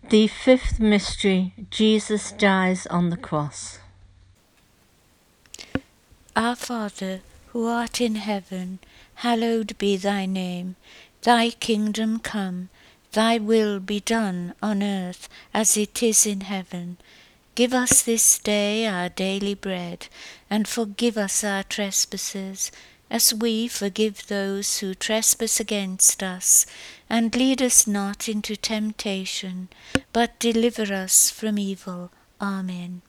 The fifth mystery, Jesus dies on the cross. Our Father, who art in heaven, hallowed be thy name. Thy kingdom come, thy will be done on earth as it is in heaven. Give us this day our daily bread, and forgive us our trespasses, as we forgive those who trespass against us. And lead us not into temptation, but deliver us from evil. Amen.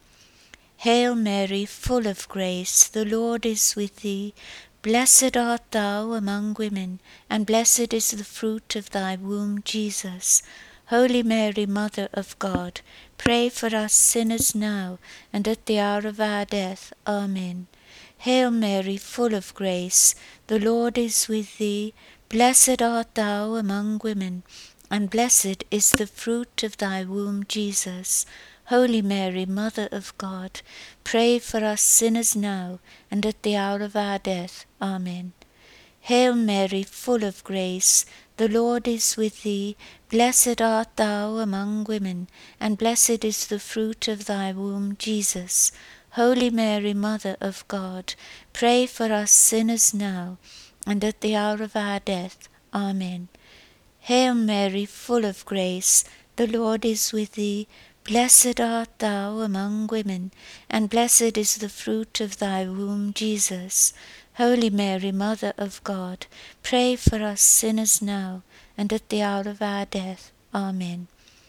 Hail Mary, full of grace, the Lord is with thee. Blessed art thou among women, and blessed is the fruit of thy womb, Jesus. Holy Mary, Mother of God, pray for us sinners now, and at the hour of our death. Amen. Hail Mary, full of grace, the Lord is with thee. Blessed art thou among women, and blessed is the fruit of thy womb, Jesus. Holy Mary, Mother of God, pray for us sinners now, and at the hour of our death. Amen. Hail Mary, full of grace, the Lord is with thee. Blessed art thou among women, and blessed is the fruit of thy womb, Jesus. Holy Mary, Mother of God, pray for us sinners now, and at the hour of our death. Amen. Hail Mary, full of grace, the Lord is with thee. Blessed art thou among women, and blessed is the fruit of thy womb, Jesus. Holy Mary, Mother of God, pray for us sinners now, and at the hour of our death. Amen.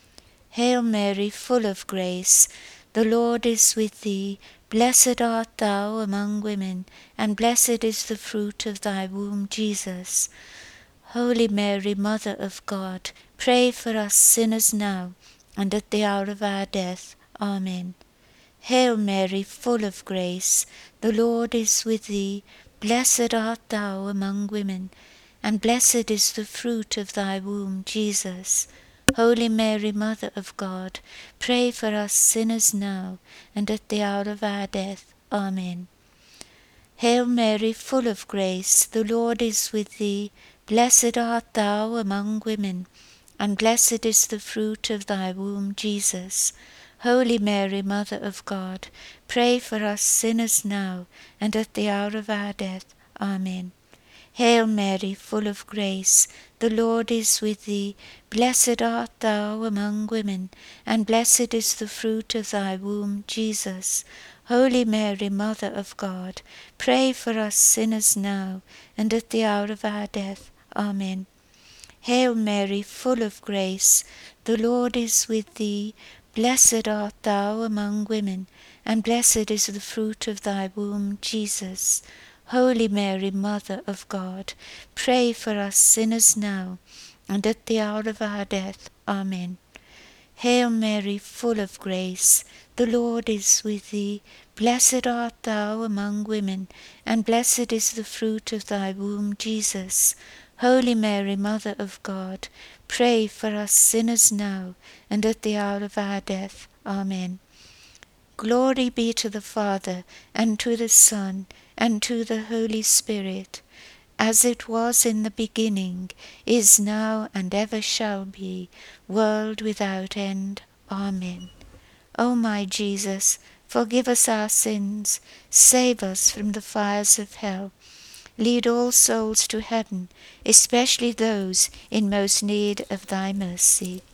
Hail Mary, full of grace, the Lord is with thee. Blessed art thou among women, and blessed is the fruit of thy womb, Jesus. Holy Mary, Mother of God, pray for us sinners now, and at the hour of our death. Amen. Hail Mary, full of grace, the Lord is with thee. Blessed art thou among women, and blessed is the fruit of thy womb, Jesus. Holy Mary, Mother of God, pray for us sinners now, and at the hour of our death. Amen. Hail Mary, full of grace, the Lord is with thee. Blessed art thou among women, and blessed is the fruit of thy womb, Jesus. Holy Mary, Mother of God, pray for us sinners now, and at the hour of our death. Amen. Hail Mary, full of grace, the Lord is with thee. Blessed art thou among women, and blessed is the fruit of thy womb, Jesus. Holy Mary, Mother of God, pray for us sinners now, and at the hour of our death. Amen. Hail Mary, full of grace, the Lord is with thee. Blessed art thou among women, and blessed is the fruit of thy womb, Jesus. Holy Mary, Mother of God, pray for us sinners now, and at the hour of our death. Amen. Hail Mary, full of grace, the Lord is with thee. Blessed art thou among women, and blessed is the fruit of thy womb, Jesus. Holy Mary, Mother of God, pray for us sinners now, and at the hour of our death. Amen. Glory be to the Father, and to the Son, and to the Holy Spirit, as it was in the beginning, is now, and ever shall be, world without end. Amen. O my Jesus, forgive us our sins, save us from the fires of hell. Lead all souls to heaven, especially those in most need of thy mercy.